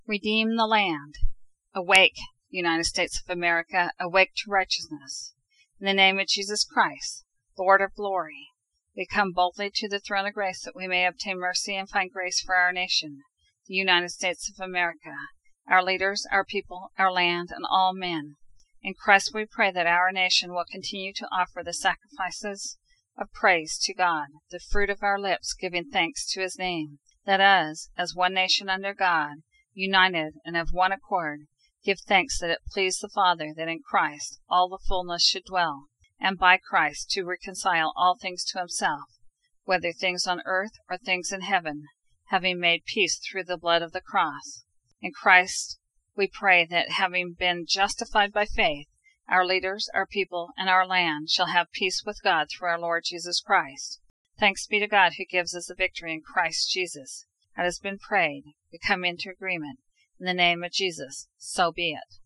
Redeem the land. Awake, United States of America, awake to righteousness. In the name of Jesus Christ, Lord of glory, we come boldly to the throne of grace that we may obtain mercy and find grace for our nation, the United States of America, our leaders, our people, our land, and all men. In Christ we pray that our nation will continue to offer the sacrifices of praise to God, the fruit of our lips giving thanks to His name. Let us, as one nation under God, united and of one accord, give thanks that it pleased the Father that in Christ all the fullness should dwell, and by Christ to reconcile all things to Himself, whether things on earth or things in heaven, having made peace through the blood of the cross. In Christ we pray that, having been justified by faith, our leaders, our people, and our land shall have peace with God through our Lord Jesus Christ. Thanks be to God who gives us the victory in Christ Jesus. It has been prayed. We come into agreement. In the name of Jesus, so be it.